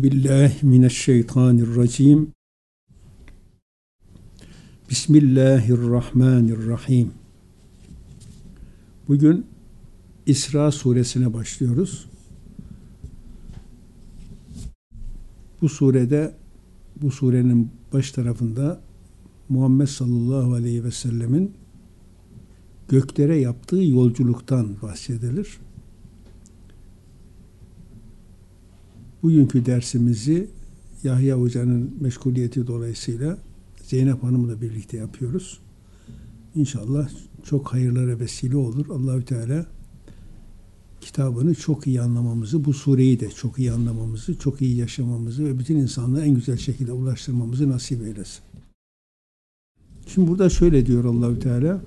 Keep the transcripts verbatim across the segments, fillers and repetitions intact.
Euzu billahi mineşşeytanirracim. Bismillahirrahmanirrahim. Bugün İsra suresine başlıyoruz. Bu surede, bu surenin baş tarafında Muhammed sallallahu aleyhi ve sellemin göklere yaptığı yolculuktan bahsedilir. Bugünkü dersimizi Yahya Hoca'nın meşguliyeti dolayısıyla Zeynep Hanım'la birlikte yapıyoruz. İnşallah çok hayırlara vesile olur. Allahü Teala kitabını çok iyi anlamamızı, bu sureyi de çok iyi anlamamızı, çok iyi yaşamamızı ve bütün insanlığa en güzel şekilde ulaştırmamızı nasip eylesin. Şimdi burada şöyle diyor Allahü Teala: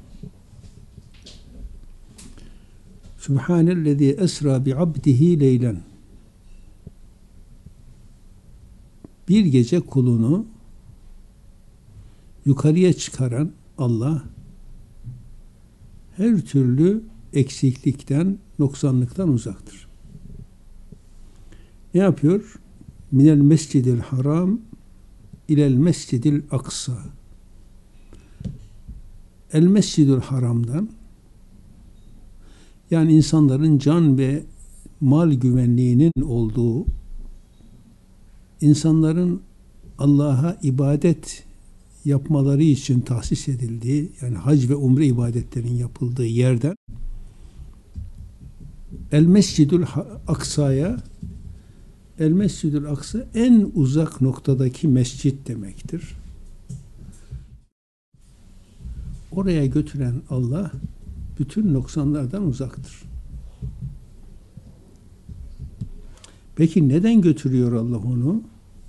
Subhanellezî esra bi abdihi leylen. Bir gece kulunu yukarıya çıkaran Allah her türlü eksiklikten, noksanlıktan uzaktır. Ne yapıyor? Minel mescidil haram ilel mescidil aksa. El mescidil haramdan, yani insanların can ve mal güvenliğinin olduğu, insanların Allah'a ibadet yapmaları için tahsis edildiği, yani hac ve umre ibadetlerinin yapıldığı yerden El Mescidül Aksa'ya, El Mescidül Aksa en uzak noktadaki mescit demektir. Oraya götüren Allah bütün noksanlardan uzaktır. Peki neden götürüyor Allah onu?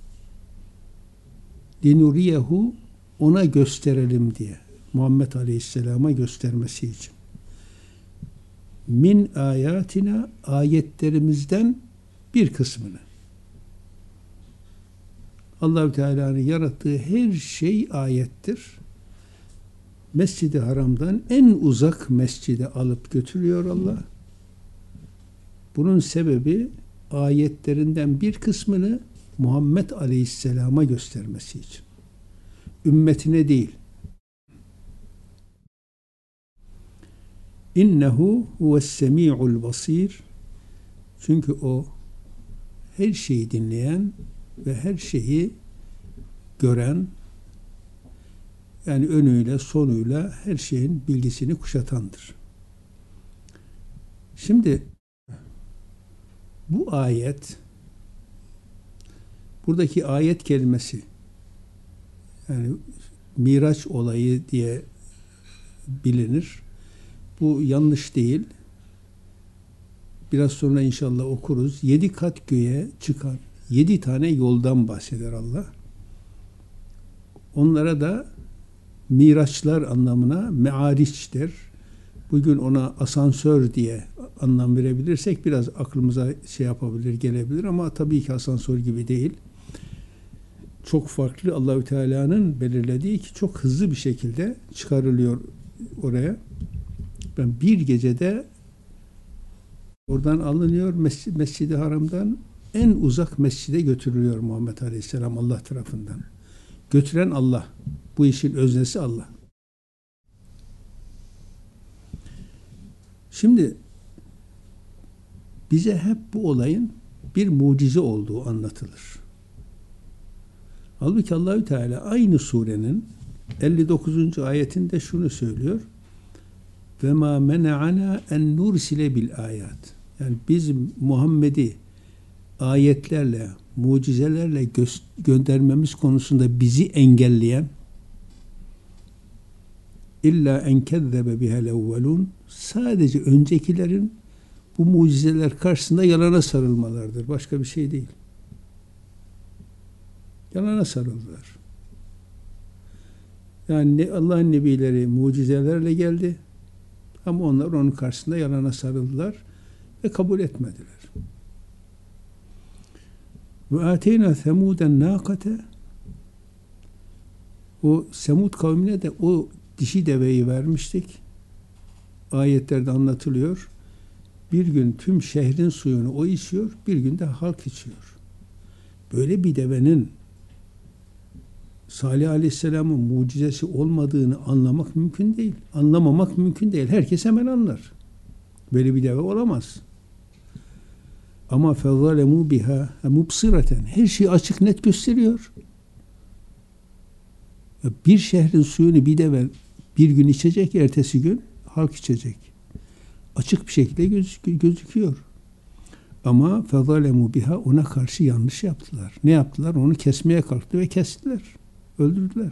Linuriyehu, ona gösterelim diye. Muhammed Aleyhisselam'a göstermesi için. Min ayatina, ayetlerimizden bir kısmını. Allah-u Teala'nın yarattığı her şey ayettir. Mescid-i Haram'dan en uzak mescide alıp götürüyor Allah. Bunun sebebi ayetlerinden bir kısmını Muhammed Aleyhisselam'a göstermesi için. Ümmetine değil. İnnehu huves-semî'ul basîr. Çünkü o her şeyi dinleyen ve her şeyi gören, yani önüyle sonuyla her şeyin bilgisini kuşatandır. Şimdi bu ayet, buradaki ayet kelimesi, yani Miraç olayı diye bilinir. Bu yanlış değil. Biraz sonra inşallah okuruz. Yedi kat göğe çıkan yedi tane yoldan bahseder Allah. Onlara da miraçlar anlamına me'ariç der. Bugün ona asansör diye anlam verebilirsek biraz aklımıza şey yapabilir, gelebilir ama tabii ki asansör gibi değil. Çok farklı, Allahü Teala'nın belirlediği ki çok hızlı bir şekilde çıkarılıyor oraya. Ben bir gecede oradan alınıyor, Mescid, Mescid-i Haram'dan en uzak mescide götürülüyor Muhammed Aleyhisselam Allah tarafından. Götüren Allah. Bu işin öznesi Allah. Şimdi bize hep bu olayın bir mucize olduğu anlatılır. Halbuki Allahü Teala aynı surenin elli dokuzuncu ayetinde şunu söylüyor: ve ma mena'ana en nursile bil ayat. Yani biz Muhammed'i ayetlerle, mucizelerle gö- göndermemiz konusunda bizi engelleyen, illa en kezzebe bihel evvelun, sadece öncekilerin bu mucizeler karşısında yalana sarılmalardır. Başka bir şey değil. Yalana sarıldılar. Yani Allah'ın nebileri mucizelerle geldi. Ama onlar onun karşısında yalana sarıldılar ve kabul etmediler. Ve ateyna semuden nâkate, o Semud kavmine de o dişi deveyi vermiştik. Ayetlerde anlatılıyor. Bir gün tüm şehrin suyunu o içiyor, bir gün de halk içiyor. böyle bir devenin Salih Aleyhisselam'ın mucizesi olmadığını anlamak mümkün değil. Anlamamak mümkün değil. Herkes hemen anlar. Böyle bir deve olamaz. Ama فَظَلَمُوا بِهَا مُبْصِرَةً her şeyi açık net gösteriyor. Bir şehrin suyunu bir deve bir gün içecek, ertesi gün halk içecek. Açık bir şekilde gözük gözüküyor. Ama فَظَلَمُوا بِهَا ona karşı yanlış yaptılar. Ne yaptılar? Onu kesmeye kalktı ve kestiler. Öldürdüler.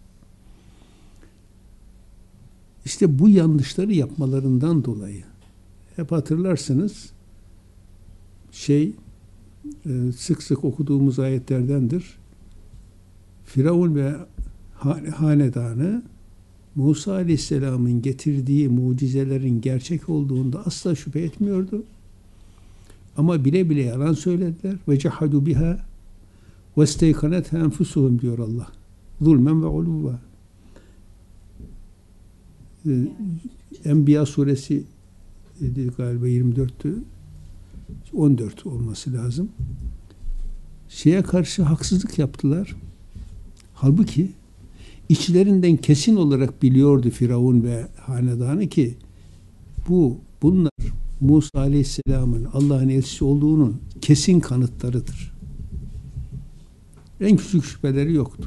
İşte bu yanlışları yapmalarından dolayı hep hatırlarsınız şey sık sık okuduğumuz ayetlerdendir. Firavun ve hanedanı Musa Aleyhisselam'ın getirdiği mucizelerin gerçek olduğunda asla şüphe etmiyordu. Ama bile bile yalan söylediler. Ve cehadu biha ve isteykanetha enfusuhum diyor Allah. Zulmen ve uluva. Enbiya suresi galiba yirmi dörttü. on dört olması lazım. Şeye karşı haksızlık yaptılar. Halbuki içlerinden kesin olarak biliyordu Firavun ve hanedanı ki bu bunlar Musa Aleyhisselam'ın Allah'ın elçisi olduğunun kesin kanıtlarıdır. En küçük şüpheleri yoktu.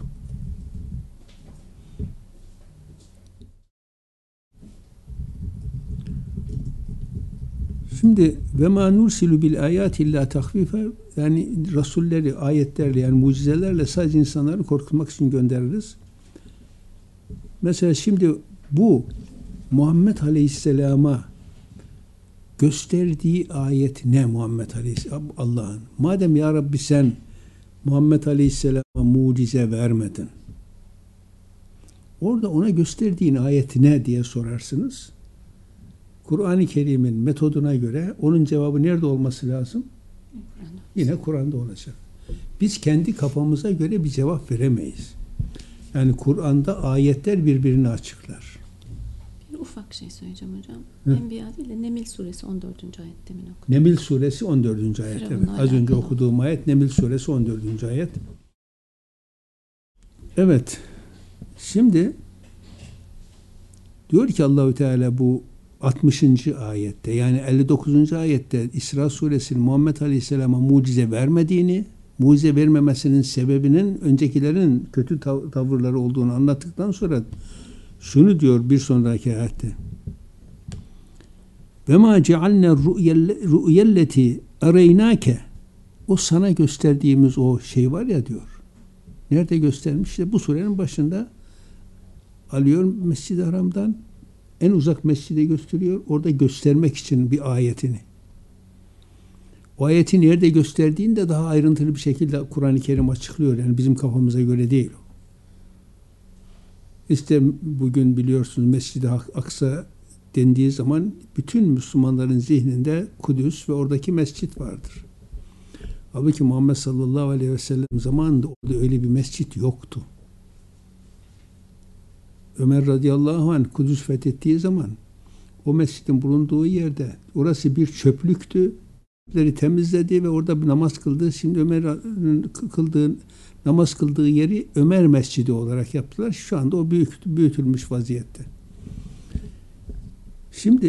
Şimdi ve ma nursilu bil ayati illa tahfife yani rasulleri ayetlerle yani mucizelerle sadece insanları korkutmak için göndeririz. Mesela şimdi bu Muhammed Aleyhisselam'a gösterdiği ayet ne Muhammed Aleyhisselam Allah'ın? Madem ya Rabbi sen Muhammed Aleyhisselam'a mucize vermedin. Orada ona gösterdiğin ayet ne diye sorarsınız. Kur'an-ı Kerim'in metoduna göre onun cevabı nerede olması lazım? Yine Kur'an'da olacak. Biz kendi kafamıza göre bir cevap veremeyiz. Yani Kur'an'da ayetler birbirini açıklar. Bir ufak şey söyleyeceğim hocam. Hı? Enbiya değil de Nemil suresi on dördüncü ayette mi okudum? Nemil suresi on dördüncü ayet. Evet. Az önce okuduğum ayet Nemil suresi on dördüncü ayet. Evet. Şimdi diyor ki Allahü Teala bu altmışıncı ayette yani elli dokuzuncu ayette İsra suresinin Muhammed Aleyhisselam'a mucize vermediğini, mucize vermemesinin sebebinin öncekilerin kötü tav- tavırları olduğunu anlattıktan sonra şunu diyor bir sonraki ayette. Ve ma cealne ru'yelleti areynake o sana gösterdiğimiz o şey var ya diyor. Nerede göstermiş? İşte bu surenin başında alıyor Mescid-i Haram'dan en uzak mescide gösteriyor. Orada göstermek için bir ayetini. O ayeti nerede gösterdiğini de daha ayrıntılı bir şekilde Kur'an-ı Kerim açıklıyor. Yani bizim kafamıza göre değil o. İşte bugün biliyorsunuz Mescid-i Aksa dendiği zaman bütün Müslümanların zihninde Kudüs ve oradaki mescit vardır. Halbuki Muhammed sallallahu aleyhi ve sellem zamanında orada öyle bir mescit yoktu. Ömer radıyallahu anh Kudüs fethettiği zaman o mescidin bulunduğu yerde orası bir çöplüktü. Çöpleri temizledi ve orada bir namaz kıldı. Şimdi Ömer'in kıldığı namaz kıldığı yeri Ömer Mescidi olarak yaptılar. Şu anda o büyük, büyütülmüş vaziyette. Şimdi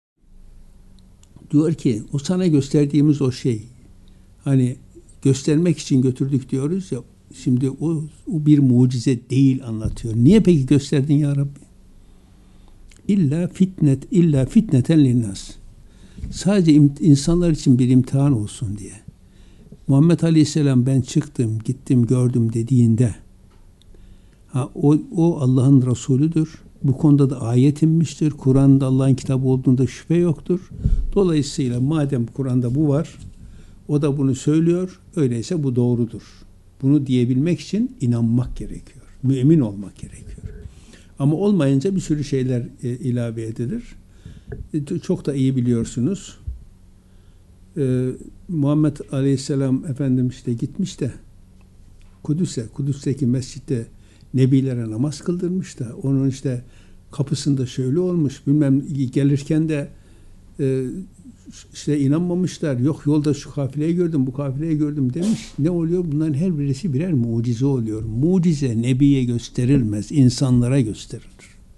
diyor ki o sana gösterdiğimiz o şey hani göstermek için götürdük diyoruz ya şimdi o, o bir mucize değil anlatıyor. Niye peki gösterdin ya Rabbi? İlla fitnet illa fitneten linnas. Sadece insanlar için bir imtihan olsun diye. Muhammed Aleyhisselam ben çıktım, gittim, gördüm dediğinde ha, o, o Allah'ın Resulüdür. Bu konuda da ayet inmiştir. Kur'an'da Allah'ın kitabı olduğunda şüphe yoktur. Dolayısıyla madem Kur'an'da bu var, o da bunu söylüyor, öyleyse bu doğrudur. Bunu diyebilmek için inanmak gerekiyor. Mümin olmak gerekiyor. Ama olmayınca bir sürü şeyler e, ilave edilir. E, çok da iyi biliyorsunuz. E, Muhammed Aleyhisselam Efendim işte gitmiş de Kudüs'e, Kudüs'teki mescitte Nebilere namaz kıldırmış da onun işte kapısında şöyle olmuş bilmem gelirken de e, işte inanmamışlar. Yok yolda şu kafileyi gördüm, bu kafileyi gördüm demiş. Ne oluyor? Bunların her birisi birer mucize oluyor. Mucize nebiye gösterilmez, insanlara gösterilir.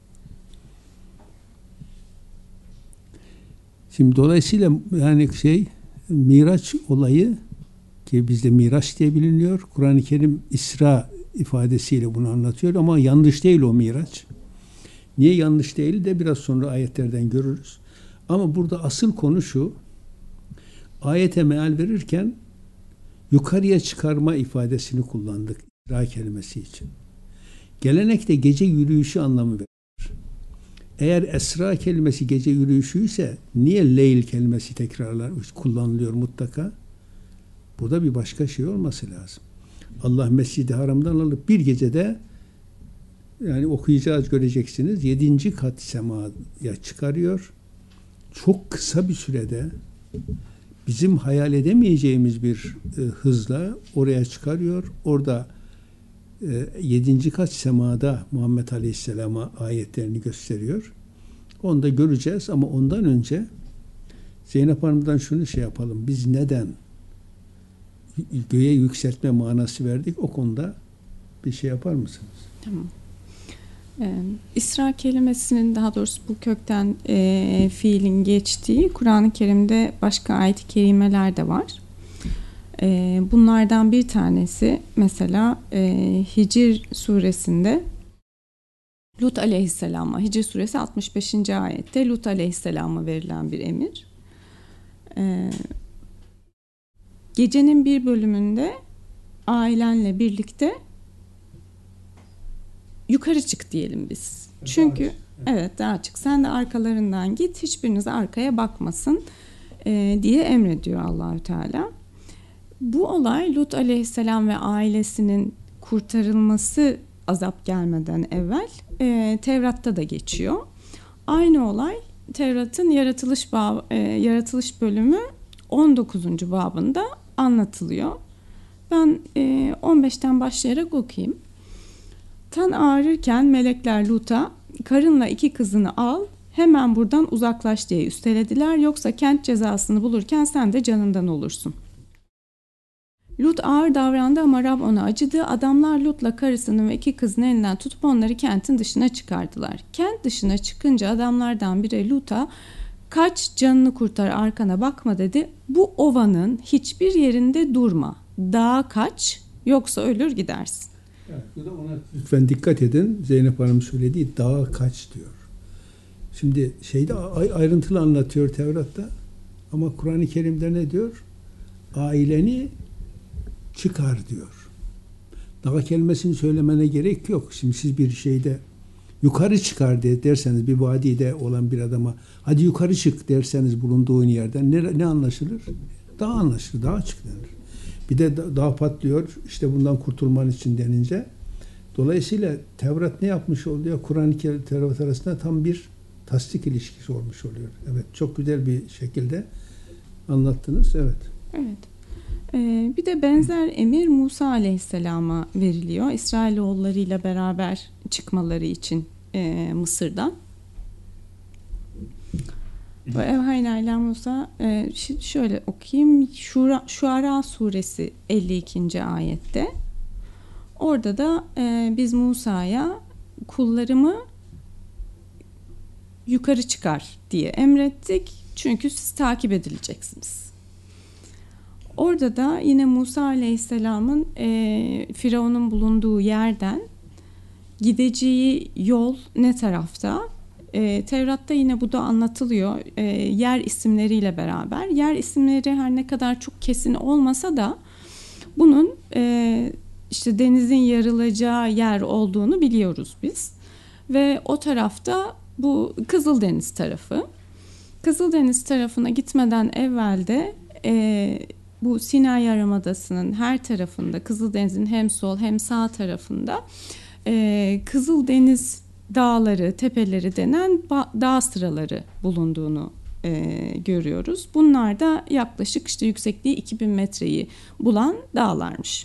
Şimdi dolayısıyla yani şey Miraç olayı ki bizde Miraç diye biliniyor. Kur'an-ı Kerim İsra ifadesiyle bunu anlatıyor ama yanlış değil o Miraç. Niye yanlış değil de biraz sonra ayetlerden görürüz. Ama burada asıl konu şu, ayete meal verirken yukarıya çıkarma ifadesini kullandık İsra kelimesi için. Gelenekte gece yürüyüşü anlamı verir. Eğer Esra kelimesi gece yürüyüşü ise niye Leyl kelimesi tekrarlar kullanılıyor mutlaka? Burada bir başka şey olması lazım. Allah Mescid-i Haram'dan alıp bir gecede yani okuyacağız göreceksiniz yedinci kat semaya çıkarıyor. Çok kısa bir sürede bizim hayal edemeyeceğimiz bir e, hızla oraya çıkarıyor. Orada e, yedinci kat semada Muhammed Aleyhisselam'a ayetlerini gösteriyor. Onu da göreceğiz ama ondan önce Zeynep Hanım'dan şunu şey yapalım. Biz neden göğe yükseltme manası verdik? O konuda bir şey yapar mısınız? Tamam. Ee, İsra kelimesinin daha doğrusu bu kökten e, fiilin geçtiği Kur'an-ı Kerim'de başka ayet-i kerimeler de var. E, bunlardan bir tanesi mesela e, Hicr suresinde Lut aleyhisselama, Hicr suresi altmış beşinci ayette Lut aleyhisselama verilen bir emir. E, gecenin bir bölümünde ailenle birlikte yukarı çık diyelim biz. Çünkü evet, evet daha çık. Sen de arkalarından git. Hiçbiriniz arkaya bakmasın e, diye emrediyor Allahü Teala. Bu olay Lut aleyhisselam ve ailesinin kurtarılması azap gelmeden evvel e, Tevrat'ta da geçiyor. Aynı olay Tevrat'ın yaratılış bab, e, yaratılış bölümü on dokuzuncu babında anlatılıyor. Ben e, on beşten başlayarak okuyayım. Tan ağrırken melekler Lut'a karınla iki kızını al hemen buradan uzaklaş diye üstelediler yoksa kent cezasını bulurken sen de canından olursun. Lut ağır davrandı ama Rab ona acıdı. Adamlar Lut'la karısının ve iki kızını elinden tutup onları kentin dışına çıkardılar. Kent dışına çıkınca adamlardan biri Lut'a kaç canını kurtar arkana bakma dedi. Bu ovanın hiçbir yerinde durma. Dağa kaç yoksa ölür gidersin. Evet, bu da ona lütfen dikkat edin. Zeynep Hanım söylediği dağa kaç diyor. Şimdi şeyde ayrıntılı anlatıyor Tevrat'ta. Ama Kur'an-ı Kerim'de ne diyor? Aileni çıkar diyor. Dağ kelimesini söylemene gerek yok. Şimdi siz bir şeyde yukarı çıkar diye derseniz bir vadide olan bir adama hadi yukarı çık derseniz bulunduğun yerden ne, ne anlaşılır? Dağ anlaşılır. Dağa çık denir. Bir de dağ patlıyor. İşte bundan kurtulman için denince. Dolayısıyla Tevrat ne yapmış oluyor? Kur'an-ı Kerim Tevrat arasında tam bir tasdik ilişkisi olmuş oluyor. Evet. Çok güzel bir şekilde anlattınız. Evet. Evet. Ee, bir de benzer emir Musa Aleyhisselam'a veriliyor. İsrailoğullarıyla beraber çıkmaları için e, Mısır'dan. Bu Evhayna Musa e, şöyle okuyayım. Şura, Şuara suresi elli ikinci ayette. Orada da e, biz Musa'ya kullarımı yukarı çıkar diye emrettik. Çünkü siz takip edileceksiniz. Orada da yine Musa Aleyhisselam'ın e, Firavun'un bulunduğu yerden gideceği yol ne tarafta? E, Tevrat'ta yine bu da anlatılıyor. E, yer isimleriyle beraber. Yer isimleri her ne kadar çok kesin olmasa da bunun e, işte denizin yarılacağı yer olduğunu biliyoruz biz. Ve o tarafta bu Kızıldeniz tarafı. Kızıldeniz tarafına gitmeden evvel de e, bu Sinay Yarımadası'nın her tarafında Kızıldeniz'in hem sol hem sağ tarafında e, Kızıldeniz dağları, tepeleri denen ba- dağ sıraları bulunduğunu e, görüyoruz. Bunlar da yaklaşık işte yüksekliği iki bin metreyi bulan dağlarmış.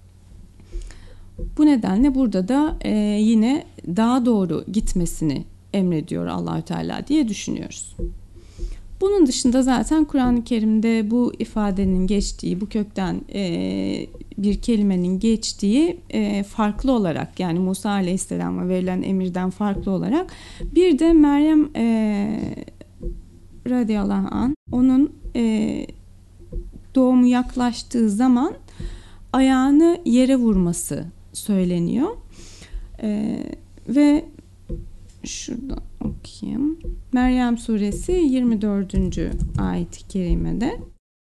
Bu nedenle burada da e, yine dağa doğru gitmesini emrediyor Allahü Teala diye düşünüyoruz. Bunun dışında zaten Kur'an-ı Kerim'de bu ifadenin geçtiği, bu kökten e, bir kelimenin geçtiği e, farklı olarak, yani Musa Aleyhisselam'a verilen emirden farklı olarak, bir de Meryem e, radıyallahu anh, onun e, doğumu yaklaştığı zaman ayağını yere vurması söyleniyor. E, ve şuradan okuyayım. Meryem suresi yirmi dördüncü ayet-i kerimede.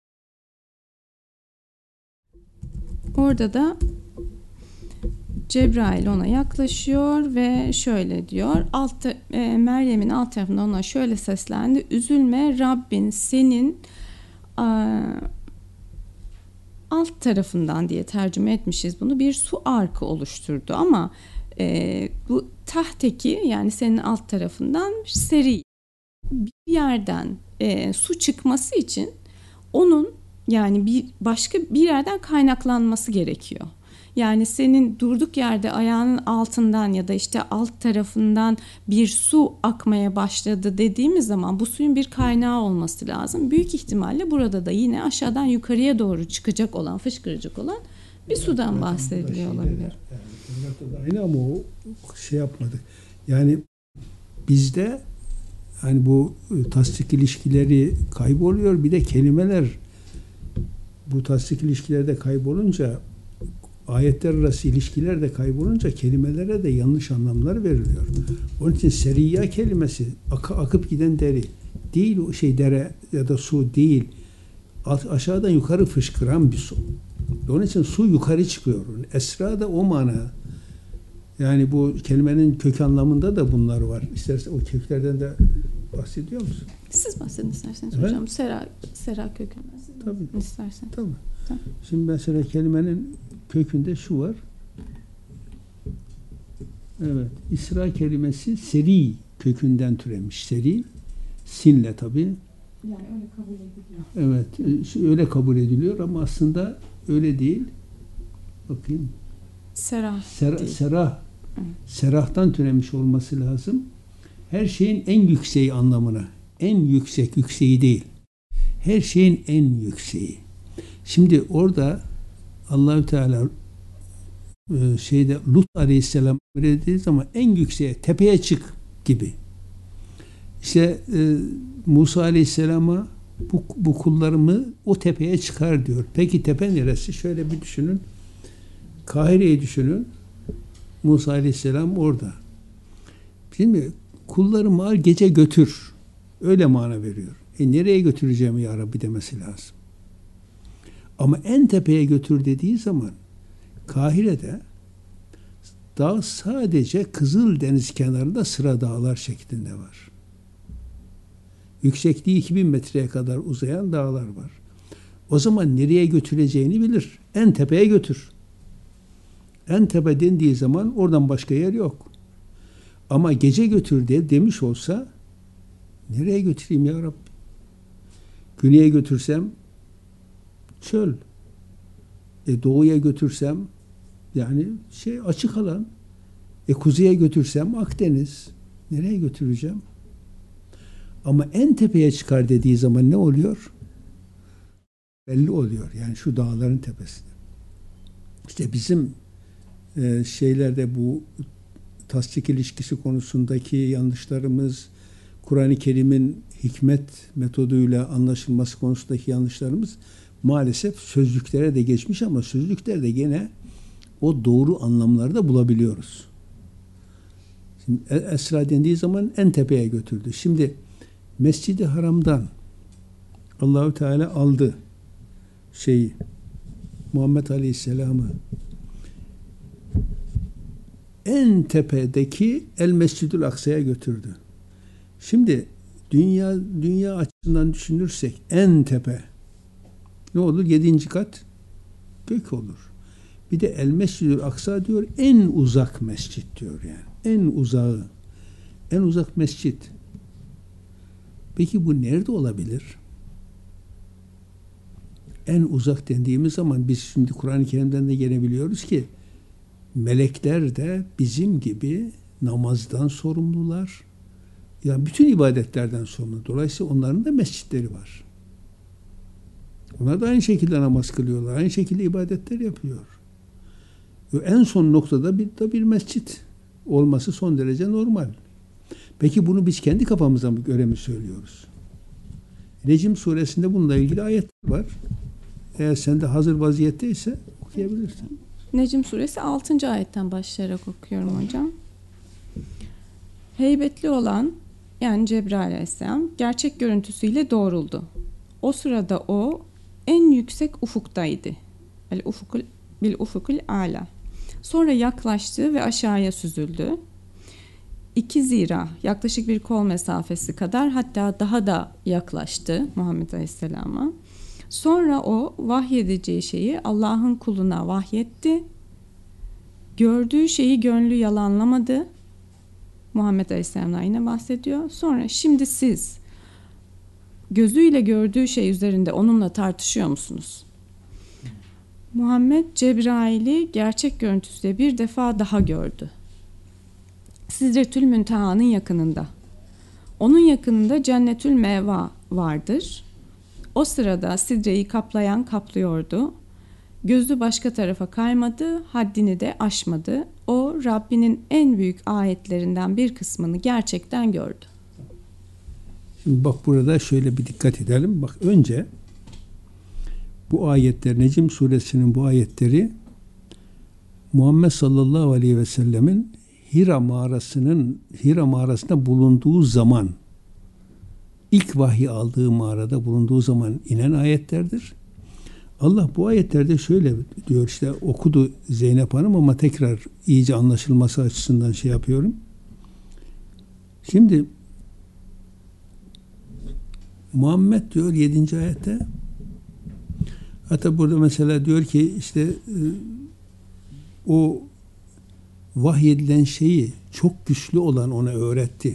Orada da Cebrail ona yaklaşıyor ve şöyle diyor. Alt, e, Meryem'in alt tarafında ona şöyle seslendi. Üzülme, Rabbin senin a, alt tarafından diye tercüme etmişiz bunu, bir su arkı oluşturdu ama e, bu tahteki, yani senin alt tarafından seri bir yerden e, su çıkması için onun, yani bir başka bir yerden kaynaklanması gerekiyor. Yani senin durduk yerde ayağının altından ya da işte alt tarafından bir su akmaya başladı dediğimiz zaman bu suyun bir kaynağı olması lazım. Büyük ihtimalle burada da yine aşağıdan yukarıya doğru çıkacak olan, fışkıracak olan bir sudan bahsediliyor olabilir. Yani, aynı ama o şey yapmadık. Yani bizde hani bu tasdik ilişkileri kayboluyor, bir de kelimeler bu tasdik ilişkilerde kaybolunca, ayetler arası ilişkiler de kaybolunca kelimelere de yanlış anlamlar veriliyor. Onun için seriya kelimesi ak- akıp giden deri değil, o şey dere ya da su değil. Aşağıdan yukarı fışkıran bir su. Onun için su yukarı çıkıyor. Esra da o mana. Yani bu kelimenin kök anlamında da bunlar var. İstersen o köklerden de bahsediyor musun? Siz bahsedin isterseniz evet. hocam. Sera, sera kökünden. Tabii. İstersen. Tabii. Tabii. Şimdi mesela kelimenin kökünde şu var. Evet. İsra kelimesi seri kökünden türemiş. Seri. Sinle tabii. Yani öyle kabul ediliyor. Evet. Öyle kabul ediliyor ama aslında öyle değil. Bakayım. Serah. Ser, serah. Serahtan türemiş olması lazım. Her şeyin en yükseği anlamına. En yüksek, yükseği değil. Her şeyin en yükseği. Şimdi orada Allahü Teala e, şeyde Lut Aleyhisselam dediği zaman en yükseğe, tepeye çık gibi. İşte e, Musa Aleyhisselam'a bu, bu kullarımı o tepeye çıkar diyor. Peki tepe neresi? Şöyle bir düşünün. Kahire'yi düşünün. Musa Aleyhisselam orada. Şimdi kullarımı al gece götür. Öyle mana veriyor. E nereye götüreceğim ya Rabbi demesi lazım. Ama en tepeye götür dediği zaman Kahire'de dağ sadece Kızıldeniz kenarında sıra dağlar şeklinde var. Yüksekliği iki bin metreye kadar uzayan dağlar var. O zaman nereye götüreceğini bilir. En tepeye götür. En tepe dendiği zaman oradan başka yer yok. Ama gece götür diye demiş olsa nereye götüreyim ya Rabbi? Güneye götürsem çöl. E doğuya götürsem yani şey açık alan. E kuzeye götürsem Akdeniz. Nereye götüreceğim? Ama en tepeye çıkar dediği zaman ne oluyor? Belli oluyor. Yani şu dağların tepesinde. İşte bizim e, şeylerde bu tasdik ilişkisi konusundaki yanlışlarımız, Kur'an-ı Kerim'in hikmet metoduyla anlaşılması konusundaki yanlışlarımız maalesef sözlüklere de geçmiş ama sözlüklerde gene o doğru anlamları da bulabiliyoruz. Şimdi Esra dendiği zaman en tepeye götürdü. Şimdi Mescid-i Haram'dan Allahu Teala aldı şeyi, Muhammed Aleyhisselam'ı en tepedeki El Mescidül Aksa'ya götürdü. Şimdi dünya dünya açısından düşünürsek en tepe ne olur? Yedinci kat gök olur. Bir de El Mescidül Aksa diyor, en uzak mescit diyor yani. En uzağı. En uzak mescit. Peki bu nerede olabilir? En uzak dendiğimiz zaman biz şimdi Kur'an-ı Kerim'den de gene biliyoruz ki melekler de bizim gibi namazdan sorumlular. Yani bütün ibadetlerden sorumlu. Dolayısıyla onların da mescitleri var. Onlar da aynı şekilde namaz kılıyorlar. Aynı şekilde ibadetler yapıyor. Ve en son noktada bir de bir mescit olması son derece normal. Peki bunu biz kendi kafamıza mı göre mi söylüyoruz? Necm suresinde bununla ilgili ayet var. Eğer sende hazır vaziyetteyse okuyabilirsin. Necm suresi altıncı ayetten başlayarak okuyorum hocam. Heybetli olan, yani Cebrail aleyhisselam, gerçek görüntüsüyle doğruldu. O sırada o en yüksek ufuktaydı. El ufukul bil ufukul ala. Sonra yaklaştı ve aşağıya süzüldü. İki zira, yaklaşık bir kol mesafesi kadar, hatta daha da yaklaştı Muhammed Aleyhisselam'a. Sonra o vahyedeceği şeyi Allah'ın kuluna vahyetti. Gördüğü şeyi gönlü yalanlamadı. Muhammed Aleyhisselam'dan yine bahsediyor. Sonra şimdi siz gözüyle gördüğü şey üzerinde onunla tartışıyor musunuz? Muhammed Cebrail'i gerçek görüntüsüyle bir defa daha gördü. Sidretül Münteha'nın yakınında. Onun yakınında Cennetül Meva vardır. O sırada sidreyi kaplayan kaplıyordu. Gözü başka tarafa kaymadı, haddini de aşmadı. O Rabbinin en büyük ayetlerinden bir kısmını gerçekten gördü. Şimdi bak burada şöyle bir dikkat edelim. Bak önce bu ayetler, Necm suresinin bu ayetleri Muhammed sallallahu aleyhi ve sellemin Hira mağarasının Hira mağarasında bulunduğu zaman, ilk vahiy aldığı mağarada bulunduğu zaman inen ayetlerdir. Allah bu ayetlerde şöyle diyor, işte okudu Zeynep Hanım ama tekrar iyice anlaşılması açısından şey yapıyorum. Şimdi Muhammed diyor yedinci ayette, hatta burada mesela diyor ki işte o vahyedilen şeyi çok güçlü olan ona öğretti.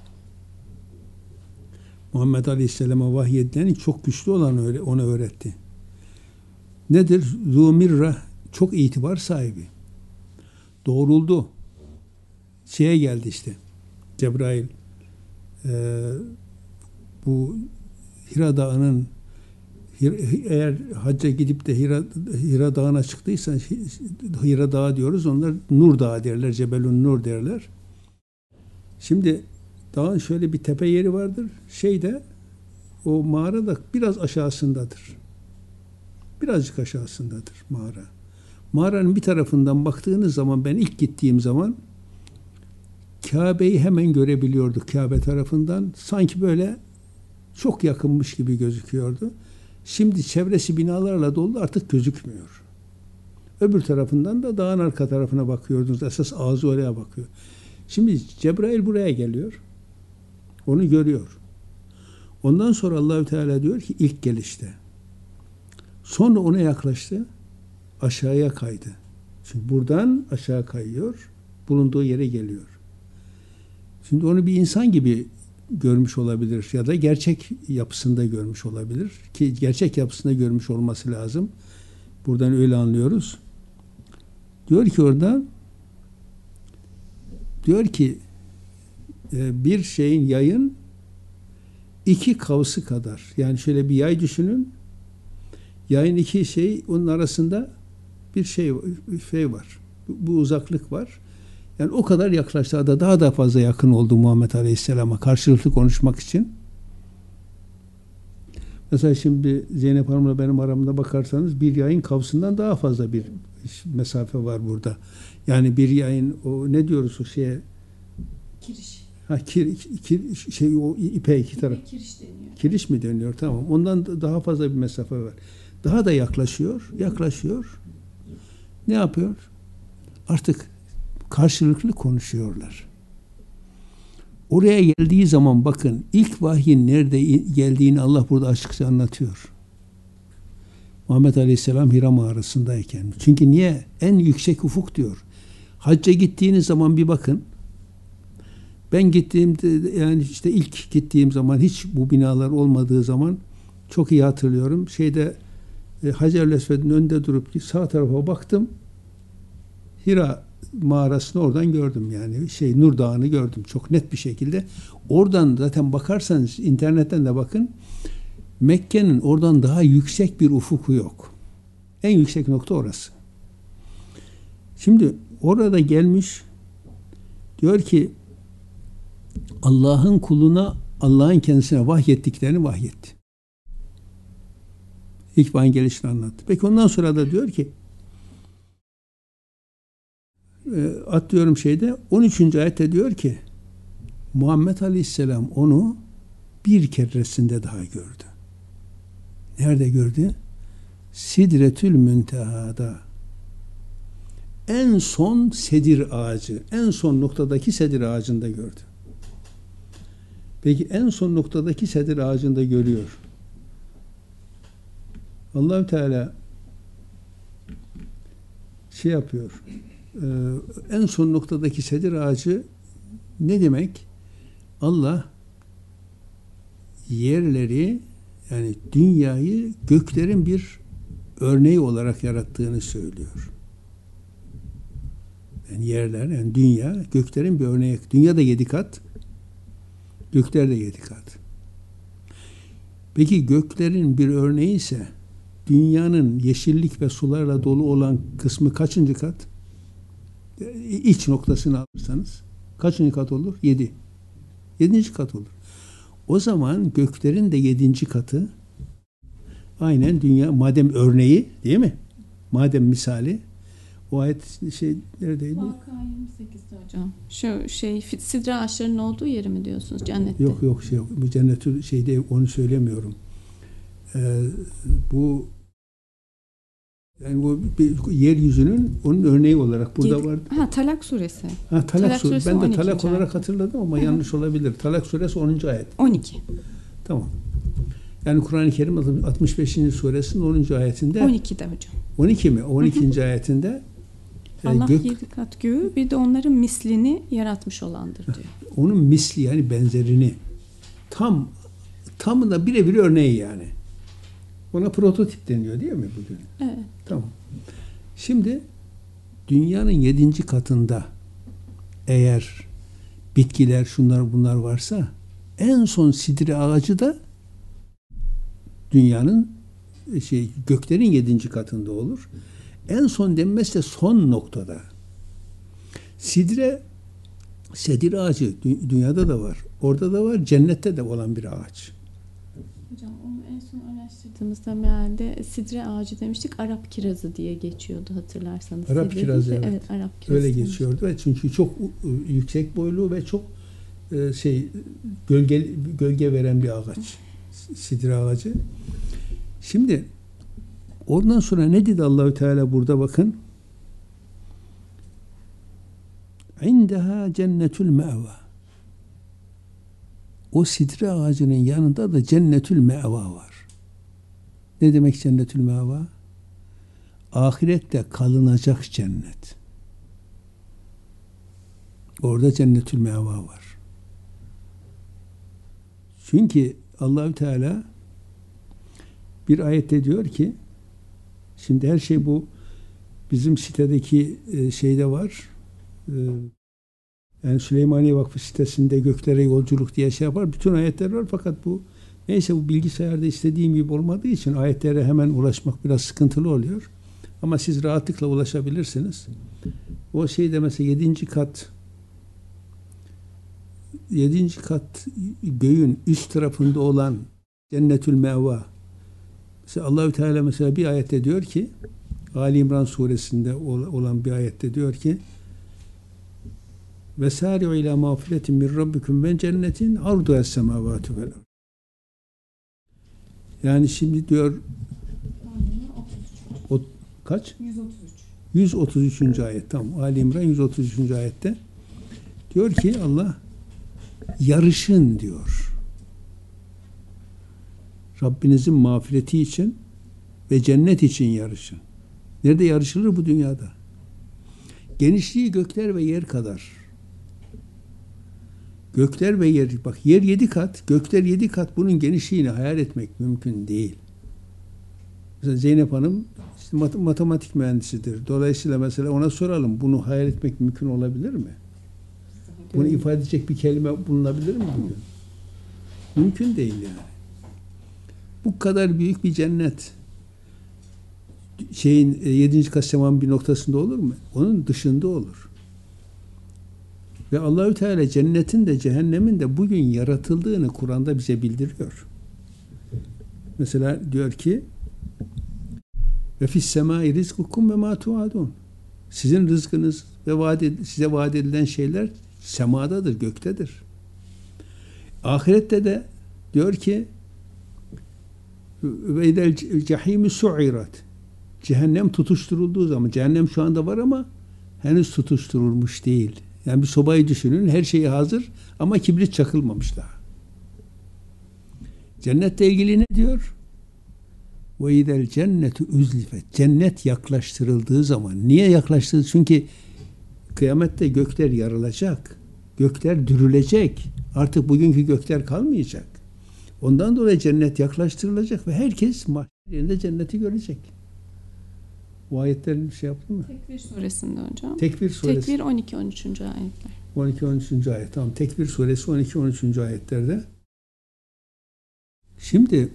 Muhammed Aleyhisselam'a vahyedileni çok güçlü olan ona öğretti. Nedir? Zûmirra, çok itibar sahibi. Doğruldu. Şeye geldi işte. Cebrail e, bu Hira Dağı'nın, eğer hacca gidip de Hira, Hira Dağı'na çıktıysan, Hira Dağı diyoruz, onlar Nur Dağı derler, Cebelun Nur derler. Şimdi dağın şöyle bir tepe yeri vardır. Şeyde, o mağara da biraz aşağısındadır. Birazcık aşağısındadır mağara. Mağaranın bir tarafından baktığınız zaman, ben ilk gittiğim zaman Kabe'yi hemen görebiliyorduk Kabe tarafından. Sanki böyle çok yakınmış gibi gözüküyordu. Şimdi çevresi binalarla dolu, artık gözükmüyor. Öbür tarafından da dağın arka tarafına bakıyordunuz. Esas ağzı oraya bakıyor. Şimdi Cebrail buraya geliyor. Onu görüyor. Ondan sonra Allahü Teala diyor ki ilk gelişte. Sonra ona yaklaştı. Aşağıya kaydı. Şimdi buradan aşağı kayıyor. Bulunduğu yere geliyor. Şimdi onu bir insan gibi görmüş olabilir ya da gerçek yapısında görmüş olabilir ki gerçek yapısında görmüş olması lazım. Buradan öyle anlıyoruz. Diyor ki orada, diyor ki bir şeyin, yayın iki kavsı kadar. Yani şöyle bir yay düşünün. Yayın iki şey, onun arasında bir şey şey var. Bu uzaklık var. Yani o kadar yaklaştı da daha da fazla yakın oldu Muhammed Aleyhisselam'a karşılıklı konuşmak için. Mesela şimdi Zeynep Hanım'la benim aramda bakarsanız bir yayın kavsından daha fazla bir mesafe var burada. Yani bir yayın, o ne diyoruz o şeye? Kiriş. Ha kir, kir şey o ipe iki taraf. Kiriş deniyor. Kiriş mi deniyor? Tamam. Ondan daha fazla bir mesafe var. Daha da yaklaşıyor, yaklaşıyor. Ne yapıyor? Artık karşılıklı konuşuyorlar. Oraya geldiği zaman bakın, ilk vahyin nerede geldiğini Allah burada açıkça anlatıyor. Muhammed Aleyhisselam Hira mağarasındayken. Çünkü niye? En yüksek ufuk diyor. Hacca gittiğiniz zaman bir bakın. Ben gittiğimde, yani işte ilk gittiğim zaman, hiç bu binalar olmadığı zaman çok iyi hatırlıyorum. Şeyde e, Hacer-ül Esved'in önünde durup sağ tarafa baktım. Hira mağarasını oradan gördüm yani. Şey Nur Dağı'nı gördüm çok net bir şekilde. Oradan zaten bakarsanız internetten de bakın. Mekke'nin oradan daha yüksek bir ufuku yok. En yüksek nokta orası. Şimdi orada gelmiş diyor ki Allah'ın kuluna Allah'ın kendisine vahyettiklerini vahyetti. İlk vahyin gelişini anlattı. Peki ondan sonra da diyor ki atlıyorum şeyde on üçüncü ayette diyor ki Muhammed Aleyhisselam onu bir keresinde daha gördü. Nerede gördü? Sidretül Münteha'da. En son sedir ağacı, en son noktadaki sedir ağacında gördü. Peki en son noktadaki sedir ağacında görüyor. Allah-u Teala şey yapıyor. En son noktadaki sedir ağacı ne demek? Allah yerleri yani dünyayı göklerin bir örneği olarak yarattığını söylüyor. Yani yerler, yani dünya göklerin bir örneği. Dünya da yedi kat, gökler de yedi kat. Peki göklerin bir örneği ise dünyanın yeşillik ve sularla dolu olan kısmı kaçıncı kat? İç noktasını alırsanız kaçıncı kat olur? Yedi. Yedinci kat olur. O zaman göklerin de yedinci katı aynen dünya madem örneği değil mi? Madem misali o ayet şey neredeydi? Vakıa yirmi sekizde hocam. Şu şey sidre ağaçlarının olduğu yeri mi diyorsunuz cennette? Yok yok şey yok. Bu cennetül şeyde onu söylemiyorum. Ee, bu yani bu bir, yeryüzünün onun örneği olarak burada var. Ha Talak suresi. Ha Talak, Talak suresi. Ben de Talak olarak ayet. hatırladım ama Hı-hı. yanlış olabilir. Talak suresi onuncu ayet. on iki. Tamam. Yani Kur'an-ı Kerim altmış beşinci suresinin onuncu ayetinde on ikide hocam. on iki mi? on ikinci ayetinde Allah gök, yedi kat göğü bir de onların mislini yaratmış olandır diyor. Onun misli yani benzerini tam tamı da birebir örneği yani. Ona prototip deniyor değil mi bugün? Evet. Tamam. Şimdi dünyanın yedinci katında eğer bitkiler şunlar bunlar varsa en son sidre ağacı da dünyanın şey göklerin yedinci katında olur. En son denmezse son noktada. Sidre sedir ağacı dünyada da var. Orada da var. Cennette de olan bir ağaç. Hocam onu en son araştırdığımızda mealde sidre ağacı demiştik. Arap kirazı diye geçiyordu hatırlarsanız. Arap sidre kirazı de, evet. evet. Arap kirazı öyle demiştik. geçiyordu ve çünkü çok yüksek boylu ve çok şey gölge gölge veren bir ağaç. Sidre ağacı. Şimdi oradan sonra ne dedi Allahü Teala burada bakın? İndeha cennetül me'va. O sidre ağacının yanında da cennetül me'va var. Ne demek cennetül me'va? Ahirette kalınacak cennet. Orada cennetül me'va var. Çünkü Allahü Teala bir ayette diyor ki şimdi her şey bu bizim sitedeki şeyde var. Yani Süleymaniye Vakfı sitesinde göklere yolculuk diye şey yapar. Bütün ayetler var fakat bu neyse bu bilgisayarda istediğim gibi olmadığı için ayetlere hemen ulaşmak biraz sıkıntılı oluyor. Ama siz rahatlıkla ulaşabilirsiniz. O şeyde mesela yedinci kat yedinci kat göğün üst tarafında olan Cennetül Meva. Mesela Allahü Teala mesela bir ayette diyor ki Ali İmran suresinde olan bir ayette diyor ki Vesâri'u ilâ mağfiretin min rabbikum ve cennetin arduha es-semâvâtu vel ard. Yani şimdi diyor o, kaç? yüz otuz üç. yüz otuz üçüncü ayet. Tamam. Ali İmran yüz otuz üçüncü ayette diyor ki Allah yarışın diyor. Rabbinizin mağfireti için ve cennet için yarışın. Nerede yarışılır? Bu dünyada. Genişliği gökler ve yer kadar. Gökler ve yer, bak yer yedi kat, gökler yedi kat, bunun genişliğini hayal etmek mümkün değil. Mesela Zeynep Hanım işte mat- matematik mühendisidir. Dolayısıyla mesela ona soralım. Bunu hayal etmek mümkün olabilir mi? Bunu ifade edecek bir kelime bulunabilir mi bugün? Mümkün değil yani. Bu kadar büyük bir cennet şeyin e, yedinci kat semanın bir noktasında olur mu? Onun dışında olur. Ve Allahü Teala cennetin de cehennemin de bugün yaratıldığını Kur'an'da bize bildiriyor. Mesela diyor ki ve fis semai rizkukum ve ma tuadun. Sizin rızkınız ve vaat ed- size vaat edilen şeyler semadadır, göktedir. Ahirette de diyor ki ve idel cehîmü su'irat. Cehennem tutuşturulduğu zaman, cehennem şu anda var ama henüz tutuşturulmuş değil. Yani bir sobayı düşünün, her şeyi hazır ama kibrit çakılmamış daha. Cennetle ilgili ne diyor? Ve idel cennetu üzlifet. Cennet yaklaştırıldığı zaman. Niye yaklaştırıldı? Çünkü kıyamette gökler yarılacak. Gökler dürülecek. Artık bugünkü gökler kalmayacak. Ondan dolayı cennet yaklaştırılacak ve herkes mahşerinde cenneti görecek. Bu ayetlerin bir şey yaptı mı? Tekvir suresinde hocam. Tekvir suresi. Tekvir on iki on üçüncü ayetler. on iki on üçüncü ayet. Tamam. Tekvir suresi on iki on üçüncü ayetlerde. Şimdi